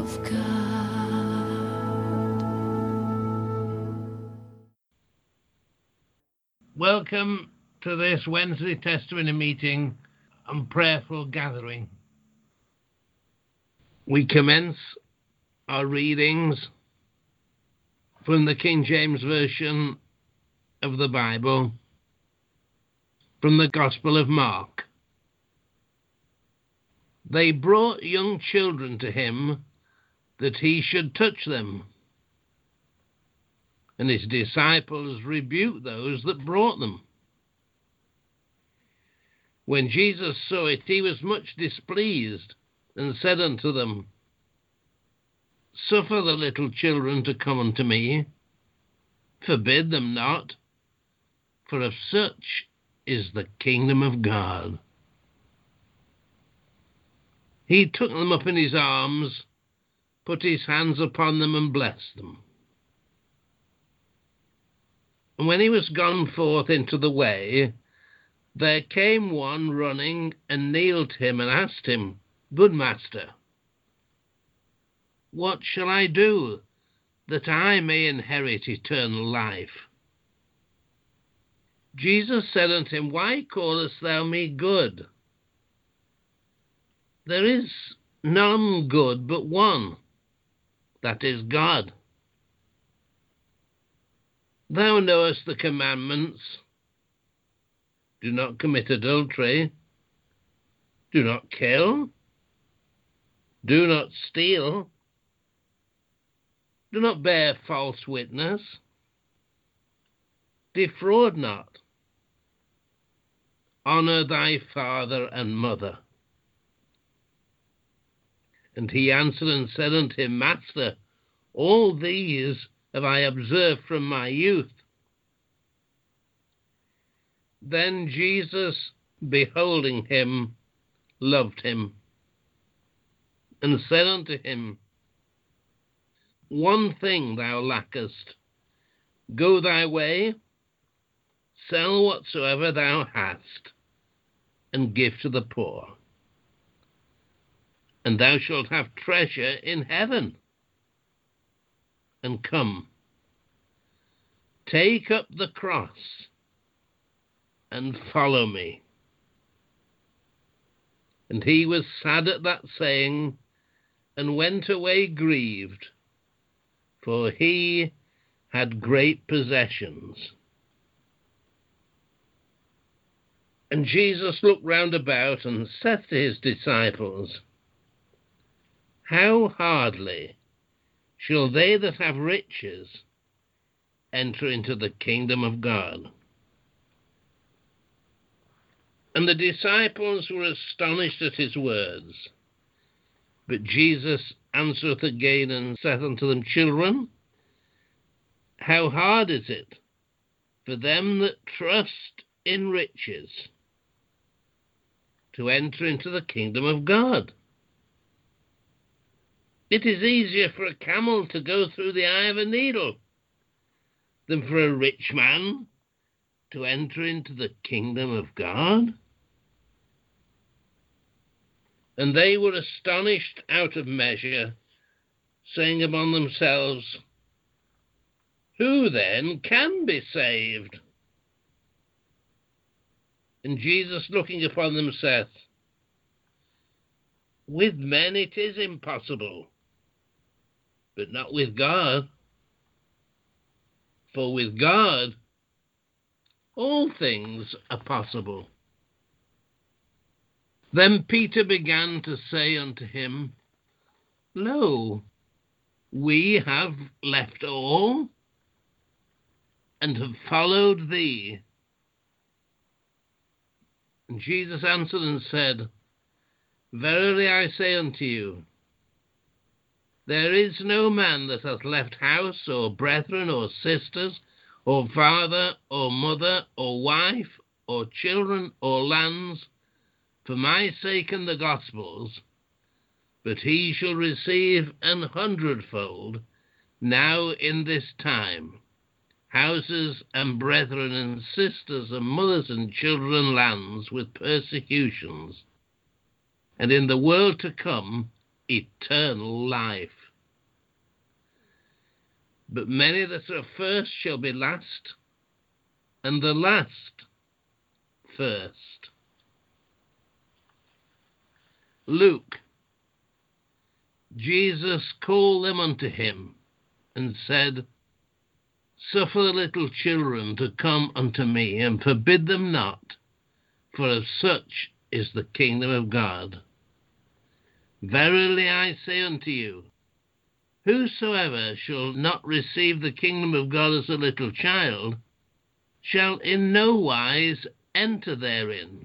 of God. Welcome to this Wednesday testimony meeting and prayerful gathering. We commence our readings from the King James Version of the Bible, from the Gospel of Mark. They brought young children to him that he should touch them, and his disciples rebuked those that brought them. When Jesus saw it, he was much displeased, and said unto them, Suffer the little children to come unto me, forbid them not, for of such is the kingdom of God. He took them up in his arms, put his hands upon them, and blessed them. And when he was gone forth into the way, there came one running, and kneeled to him, and asked him, Good master, what shall I do, that I may inherit eternal life? Jesus said unto him, Why callest thou me good? There is none good but one, that is God. Thou knowest the commandments. Do not commit adultery. Do not kill. Do not steal. Do not bear false witness. Defraud not. Honour thy father and mother. And he answered and said unto him, Master, all these have I observed from my youth. Then Jesus, beholding him, loved him, and said unto him, One thing thou lackest. Go thy way, sell whatsoever thou hast, and give to the poor, and thou shalt have treasure in heaven. And come, take up the cross, and follow me. And he was sad at that saying, and went away grieved, for he had great possessions. And Jesus looked round about, and said to his disciples, How hardly shall they that have riches enter into the kingdom of God? And the disciples were astonished at his words. But Jesus answereth again, and saith unto them, Children, how hard is it for them that trust in riches to enter into the kingdom of God? It is easier for a camel to go through the eye of a needle than for a rich man to enter into the kingdom of God. And they were astonished out of measure, saying among themselves, Who then can be saved? And Jesus, looking upon them, saith, With men it is impossible, but not with God. For with God all things are possible. Then Peter began to say unto him, Lo, we have left all, and have followed thee. And Jesus answered and said, Verily I say unto you, there is no man that hath left house, or brethren, or sisters, or father, or mother, or wife, or children, or lands, for my sake and the gospel's, but he shall receive 100-fold now in this time, houses and brethren and sisters and mothers and children and lands with persecutions, and in the world to come eternal life. But many that are first shall be last, and the last first. Luke, Jesus called them unto him, and said, Suffer the little children to come unto me, and forbid them not, for of such is the kingdom of God. Verily I say unto you, whosoever shall not receive the kingdom of God as a little child, shall in no wise enter therein.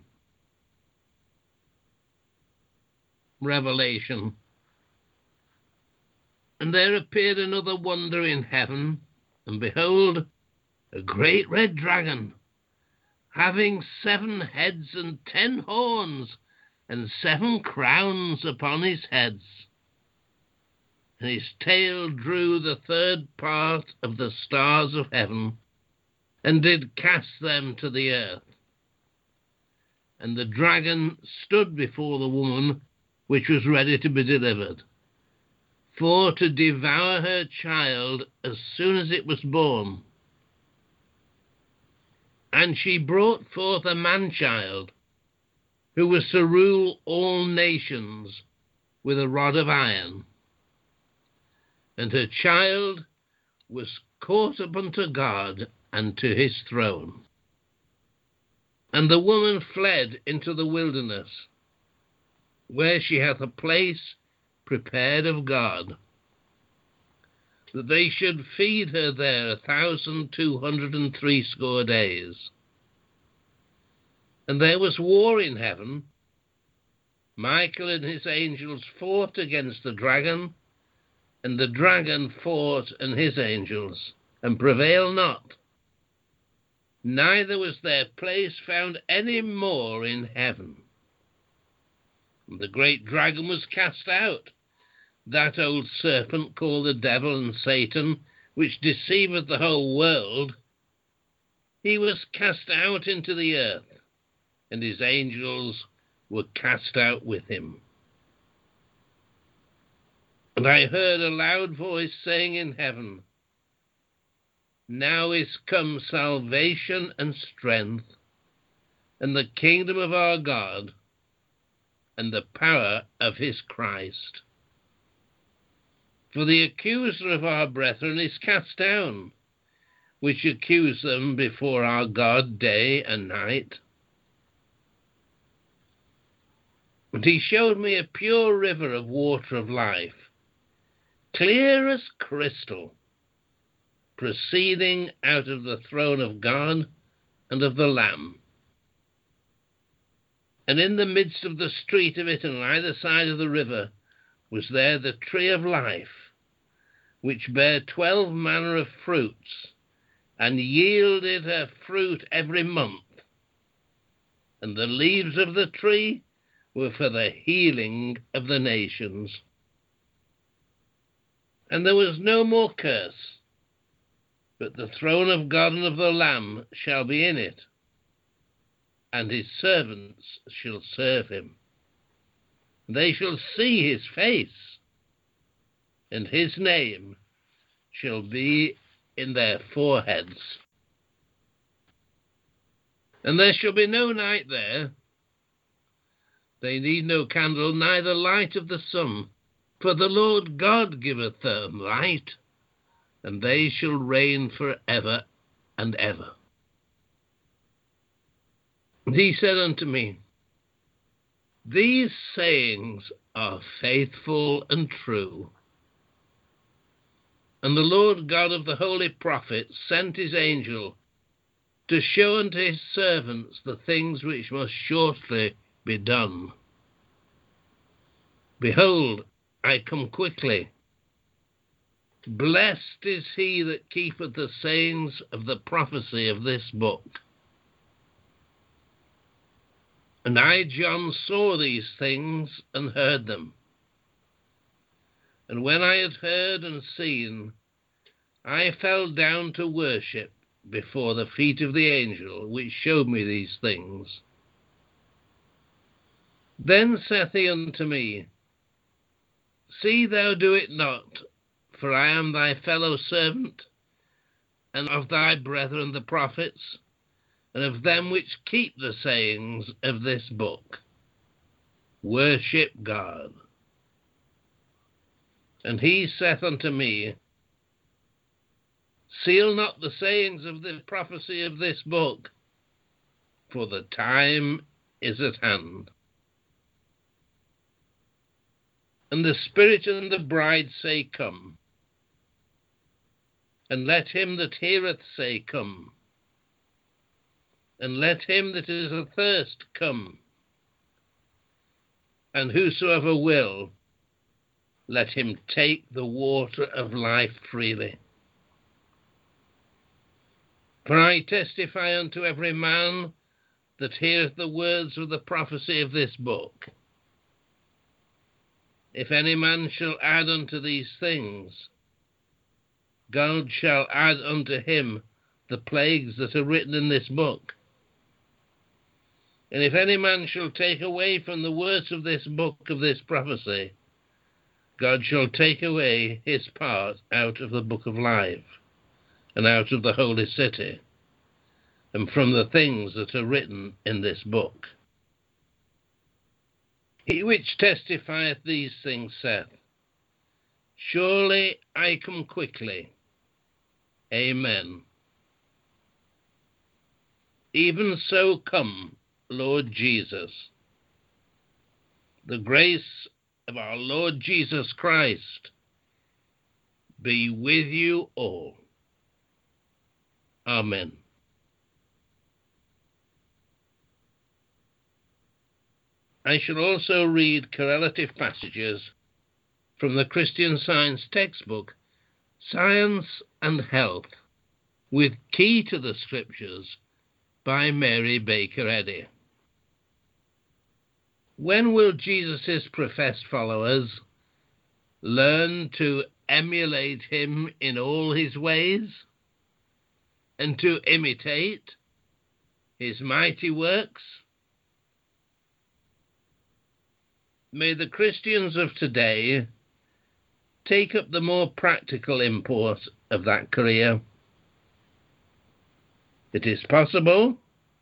Revelation. And there appeared another wonder in heaven, and behold, a great red dragon, having 7 heads and 10 horns, and 7 crowns upon his heads. And his tail drew the 3rd part of the stars of heaven, and did cast them to the earth. And the dragon stood before the woman which was ready to be delivered, for to devour her child as soon as it was born. And she brought forth a man-child, who was to rule all nations with a rod of iron. And her child was caught up unto God and to his throne. And the woman fled into the wilderness, where she hath a place prepared of God, that they should feed her there 1,260 days. And there was war in heaven. Michael and his angels fought against the dragon, and the dragon fought and his angels, and prevailed not. Neither was their place found any more in heaven. And the great dragon was cast out, that old serpent called the devil and Satan, which deceiveth the whole world. He was cast out into the earth, and his angels were cast out with him. And I heard a loud voice saying in heaven, Now is come salvation and strength, and the kingdom of our God, and the power of his Christ. For the accuser of our brethren is cast down, which accuse them before our God day and night. And he showed me a pure river of water of life, clear as crystal, proceeding out of the throne of God and of the Lamb. And in the midst of the street of it, and on either side of the river, was there the tree of life, which bare 12 manner of fruits, and yielded her fruit every month. And the leaves of the tree were for the healing of the nations. And there was no more curse, but the throne of God and of the Lamb shall be in it, and his servants shall serve him. They shall see his face, and his name shall be in their foreheads. And there shall be no night there. They need no candle, neither light of the sun, for the Lord God giveth them light, and they shall reign for ever and ever. And he said unto me, These sayings are faithful and true. And the Lord God of the holy prophets sent his angel to show unto his servants the things which must shortly be done. Behold, I come quickly. Blessed is he that keepeth the sayings of the prophecy of this book. And I, John, saw these things and heard them. And when I had heard and seen, I fell down to worship before the feet of the angel which showed me these things. Then saith he unto me, See thou do it not, for I am thy fellow servant, and of thy brethren the prophets, and of them which keep the sayings of this book. Worship God. And he saith unto me, Seal not the sayings of the prophecy of this book, for the time is at hand. And the Spirit and the bride say, Come. And let him that heareth say, Come. And let him that is athirst come. And whosoever will, let him take the water of life freely. For I testify unto every man that heareth the words of the prophecy of this book. If any man shall add unto these things, God shall add unto him the plagues that are written in this book. And if any man shall take away from the words of this book of this prophecy, God shall take away his part out of the book of life, and out of the holy city, and from the things that are written in this book. He which testifieth these things saith, Surely I come quickly. Amen. Even so come, Lord Jesus. The grace of our Lord Jesus Christ be with you all. Amen. I shall also read correlative passages from the Christian Science textbook, Science and Health, with Key to the Scriptures by Mary Baker Eddy. When will Jesus' professed followers learn to emulate him in all his ways and to imitate his mighty works? May the Christians of today take up the more practical import of that career. It is possible.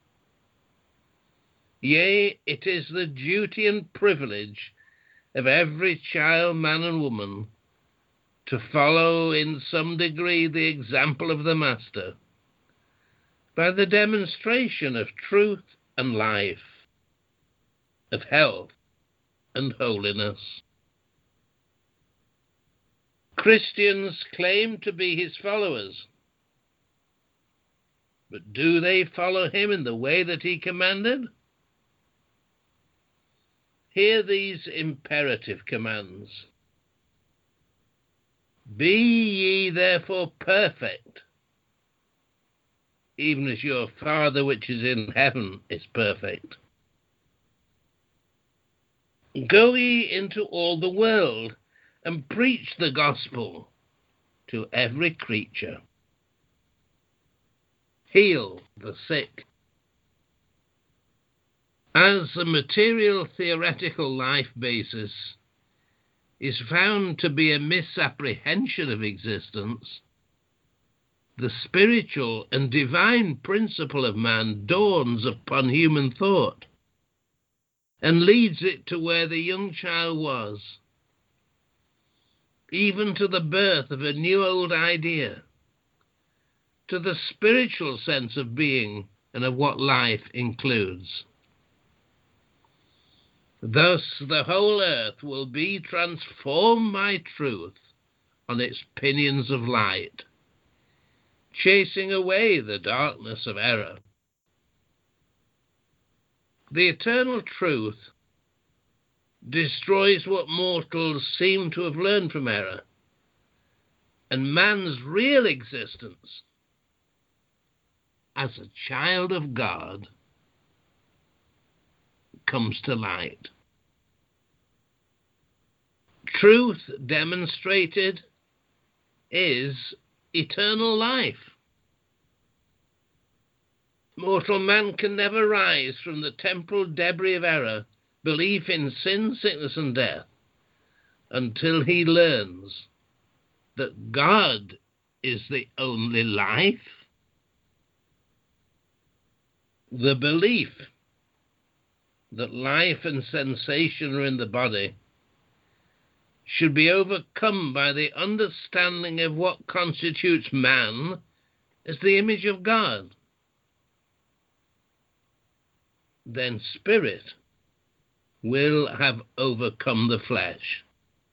Yea, it is the duty and privilege of every child, man and woman, to follow in some degree the example of the Master by the demonstration of truth and life, of health and holiness. Christians claim to be his followers, but do they follow him in the way that he commanded? Hear these imperative commands. Be ye therefore perfect, even as your Father which is in heaven is perfect. Go ye into all the world and preach the gospel to every creature. Heal the sick. As the material theoretical life basis is found to be a misapprehension of existence, the spiritual and divine principle of man dawns upon human thought and leads it to where the young child was, even to the birth of a new old idea, to the spiritual sense of being and of what life includes. Thus the whole earth will be transformed by truth on its pinions of light, chasing away the darkness of error. The eternal truth destroys what mortals seem to have learned from error, and man's real existence as a child of God comes to light. Truth demonstrated is eternal life. Mortal man can never rise from the temporal debris of error, belief in sin, sickness, and death, until he learns that God is the only life. The belief that life and sensation are in the body should be overcome by the understanding of what constitutes man as the image of God. Then spirit will have overcome the flesh.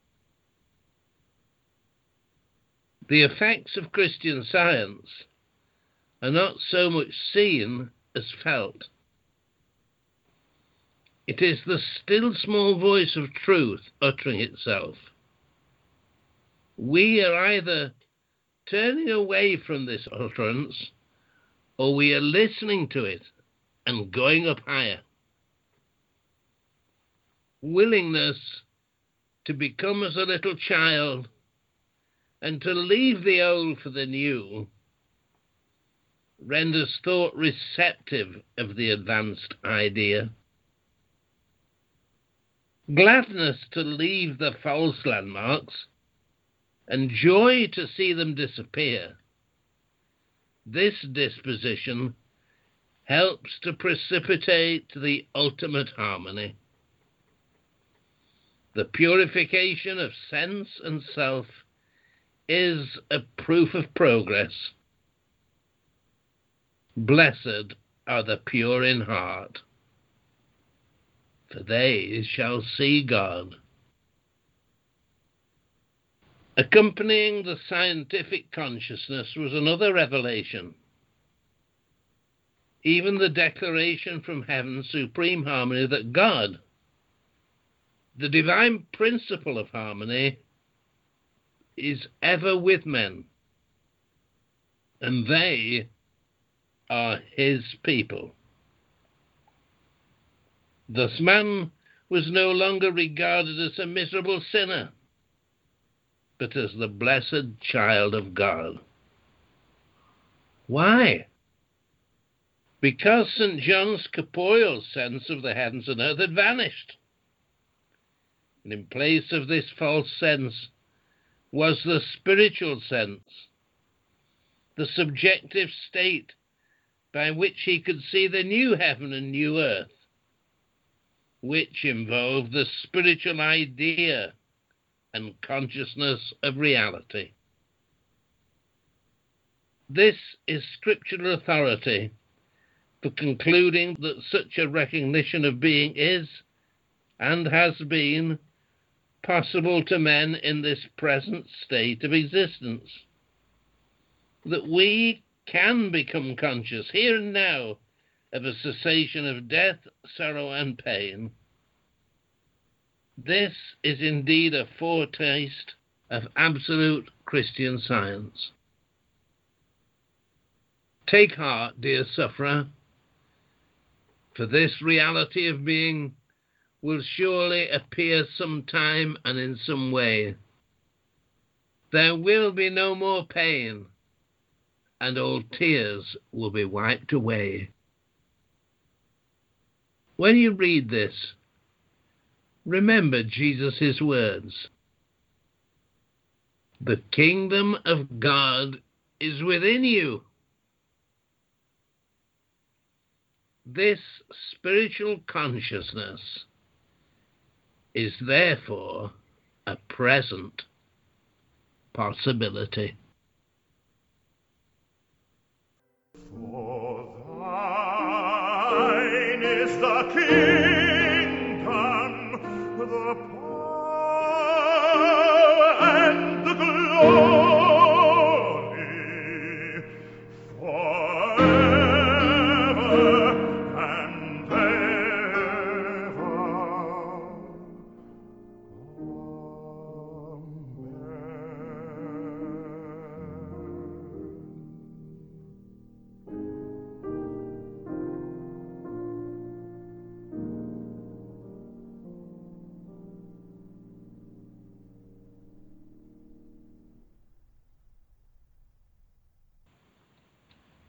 The effects of Christian Science are not so much seen as felt. It is the still small voice of truth uttering itself. We are either turning away from this utterance, or we are listening to it and going up higher. Willingness to become as a little child and to leave the old for the new renders thought receptive of the advanced idea. Gladness to leave the false landmarks and joy to see them disappear. This disposition helps to precipitate the ultimate harmony. The purification of sense and self is a proof of progress. Blessed are the pure in heart, for they shall see God. Accompanying the scientific consciousness was another revelation. Even the declaration from heaven's supreme harmony that God, the divine principle of harmony, is ever with men, and they are his people. Thus man was no longer regarded as a miserable sinner, but as the blessed child of God. Why? Because St. John's corporeal sense of the heavens and earth had vanished. And in place of this false sense was the spiritual sense, the subjective state by which he could see the new heaven and new earth, which involved the spiritual idea and consciousness of reality. This is scriptural authority for concluding that such a recognition of being is, and has been, possible to men in this present state of existence. That we can become conscious here and now of a cessation of death, sorrow, and pain. This is indeed a foretaste of absolute Christian Science. Take heart, dear sufferer, for this reality of being will surely appear sometime and in some way. There will be no more pain, and all tears will be wiped away. When you read this, remember Jesus' words. The kingdom of God is within you. This spiritual consciousness is therefore a present possibility.